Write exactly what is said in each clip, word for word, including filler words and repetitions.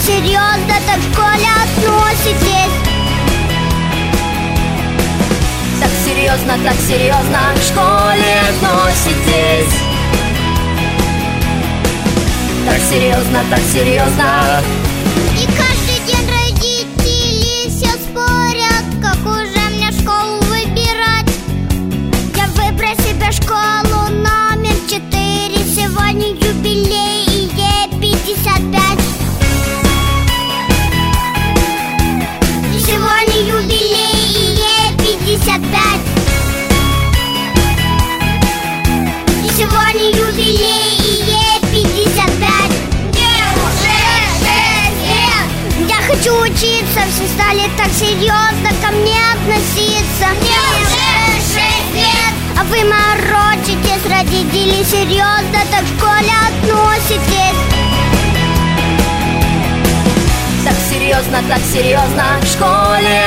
серьезно, так в школе относитесь? Так серьезно, так серьезно к школе относитесь? Так серьезно, так серьезно. И каждый день родители все спорят, какую же мне школу выбирать. Я выбрал себе школу номер четыре. Сегодня юбилей, и ей пятьдесят пять. Сегодня юбилей, и ей пятьдесят пять. И сегодня юбилей, и ей пятьдесят пять. Мне уже шесть лет. Я хочу учиться, все стали так серьезно ко мне относиться. Мне уже шесть лет. А вы морочитесь, родители серьезно, так в школе относитесь? Так серьезно, так серьезно к школе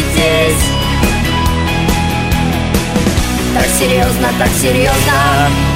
относитесь? Так серьезно, так серьезно.